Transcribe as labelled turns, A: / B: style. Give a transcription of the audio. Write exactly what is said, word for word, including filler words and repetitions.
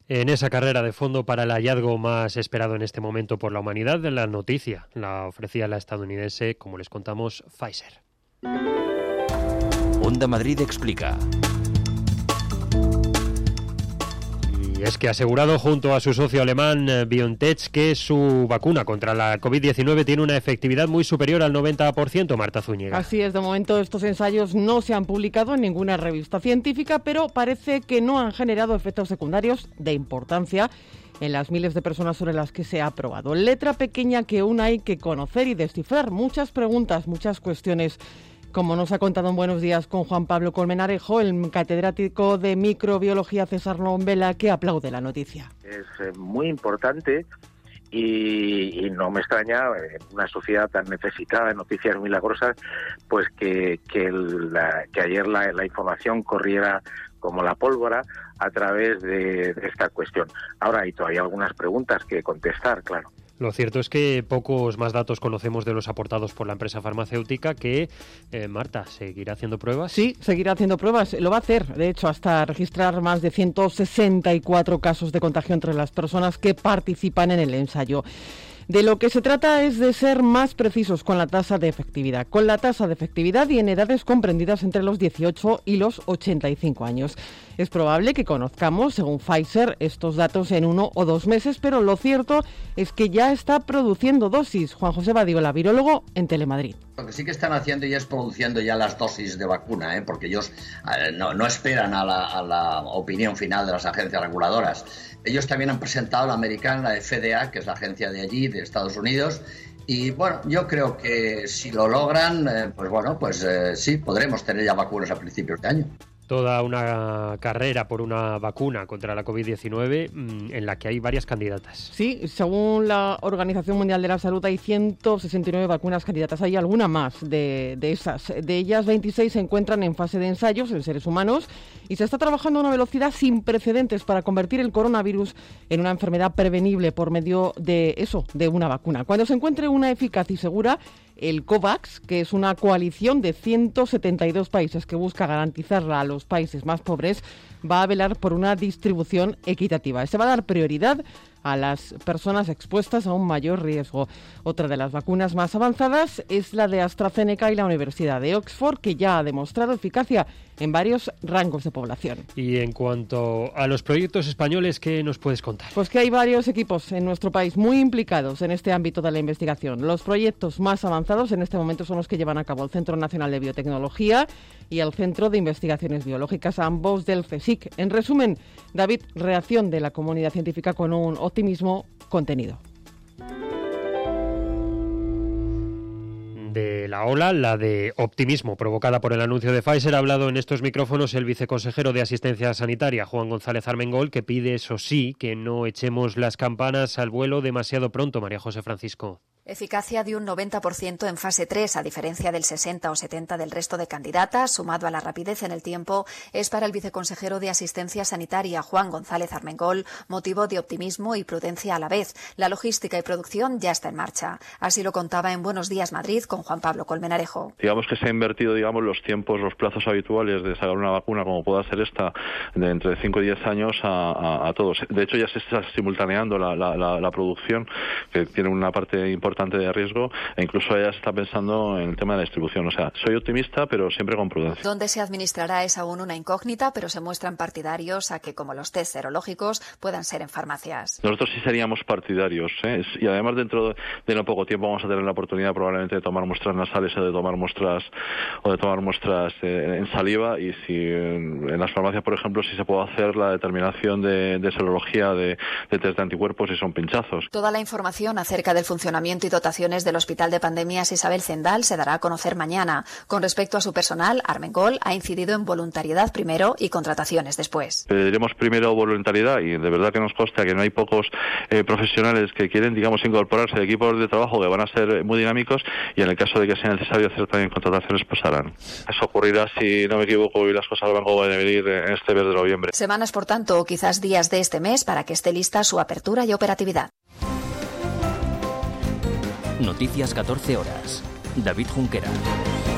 A: En esa carrera de fondo para el hallazgo más esperado en este momento por la humanidad, la noticia la ofrecía la estadounidense, como les contamos, Pfizer.
B: Onda Madrid explica.
A: Y es que ha asegurado junto a su socio alemán BioNTech que su vacuna contra la covid diecinueve tiene una efectividad muy superior al noventa por ciento, Marta Zúñiga.
C: Así es, de momento estos ensayos no se han publicado en ninguna revista científica, pero parece que no han generado efectos secundarios de importancia en las miles de personas sobre las que se ha probado. Letra pequeña que aún hay que conocer y descifrar. Muchas preguntas, muchas cuestiones. Como nos ha contado en Buenos Días con Juan Pablo Colmenarejo, el catedrático de microbiología César Lombela, que aplaude la noticia.
D: Es eh, muy importante y, y no me extraña en una sociedad tan necesitada de noticias milagrosas, pues que, que, la, que ayer la, la información corriera como la pólvora a través de, de esta cuestión. Ahora hay todavía algunas preguntas que contestar, claro.
A: Lo cierto es que pocos más datos conocemos de los aportados por la empresa farmacéutica que, eh, Marta, ¿seguirá haciendo pruebas?
C: Sí, seguirá haciendo pruebas. Lo va a hacer, de hecho, hasta registrar más de ciento sesenta y cuatro casos de contagio entre las personas que participan en el ensayo. De lo que se trata es de ser más precisos con la tasa de efectividad. Con la tasa de efectividad y en edades comprendidas entre los dieciocho y los ochenta y cinco años. Es probable que conozcamos, según Pfizer, estos datos en uno o dos meses, pero lo cierto es que ya está produciendo dosis. Juan José Badiola, virólogo en Telemadrid.
E: Lo que sí que están haciendo ya es produciendo ya las dosis de vacuna, ¿eh? porque ellos eh, no, no esperan a la, a la opinión final de las agencias reguladoras. Ellos también han presentado la americana, la F D A, que es la agencia de allí, de Estados Unidos, y bueno, yo creo que si lo logran, eh, pues bueno, pues eh, sí, podremos tener ya vacunas a principios de año.
A: Toda una carrera por una vacuna contra la covid diecinueve en la que hay varias candidatas.
C: Sí, según la Organización Mundial de la Salud hay ciento sesenta y nueve vacunas candidatas. Hay alguna más de, de esas. De ellas, veintiséis se encuentran en fase de ensayos en seres humanos y se está trabajando a una velocidad sin precedentes para convertir el coronavirus en una enfermedad prevenible por medio de eso, de una vacuna. Cuando se encuentre una eficaz y segura, el COVAX, que es una coalición de ciento setenta y dos países que busca garantizarla a los países más pobres, va a velar por una distribución equitativa. Se va a dar prioridad a las personas expuestas a un mayor riesgo. Otra de las vacunas más avanzadas es la de AstraZeneca y la Universidad de Oxford, que ya ha demostrado eficacia en varios rangos de población.
A: Y en cuanto a los proyectos españoles, ¿qué nos puedes contar?
C: Pues que hay varios equipos en nuestro país muy implicados en este ámbito de la investigación. Los proyectos más avanzados en este momento son los que llevan a cabo el Centro Nacional de Biotecnología y el Centro de Investigaciones Biológicas, ambos del CSIC. En resumen, David, reacción de la comunidad científica con un optimismo contenido.
A: De la ola, la de optimismo provocada por el anuncio de Pfizer, ha hablado en estos micrófonos el viceconsejero de Asistencia Sanitaria, Juan González Armengol, que pide, eso sí, que no echemos las campanas al vuelo demasiado pronto. María José Francisco.
F: Eficacia de un noventa por ciento en fase tres, a diferencia del sesenta o setenta del resto de candidatas, sumado a la rapidez en el tiempo, es para el viceconsejero de Asistencia Sanitaria, Juan González Armengol, motivo de optimismo y prudencia a la vez. La logística y producción ya está en marcha. Así lo contaba en Buenos Días Madrid con Juan Pablo Colmenarejo.
G: Digamos que se ha invertido, digamos, los tiempos, los plazos habituales de sacar una vacuna, como pueda ser esta, de entre cinco y diez años a, a, a todos. De hecho, ya se está simultaneando la, la, la, la producción, que tiene una parte importante de riesgo, e incluso ella se está pensando en el tema de la distribución. O sea, soy optimista, pero siempre con prudencia.
F: Dónde se administrará es aún una incógnita, pero se muestran partidarios a que, como los test serológicos, puedan ser en farmacias.
G: Nosotros sí seríamos partidarios, ¿eh? Y además dentro de, de no poco tiempo vamos a tener la oportunidad probablemente de tomar muestras nasales o de tomar muestras o de tomar muestras eh, en saliva, y si en, en las farmacias, por ejemplo, si se puede hacer la determinación de, de serología de, de test de anticuerpos si son pinchazos.
F: Toda la información acerca del funcionamiento y dotaciones del Hospital de Pandemias Isabel Zendal se dará a conocer mañana. Con respecto a su personal, Armengol ha incidido en voluntariedad primero y contrataciones después.
G: Pediremos primero voluntariedad, y de verdad que nos consta que no hay pocos eh, profesionales que quieren, digamos, incorporarse a equipos de trabajo que van a ser muy dinámicos, y en el caso de que sea necesario hacer también contrataciones, pues harán. Eso ocurrirá, si no me equivoco, y las cosas van como deben ir en este mes de noviembre.
F: Semanas, por tanto, o quizás días de este mes para que esté lista su apertura y operatividad.
B: Noticias catorce horas. David Junquera.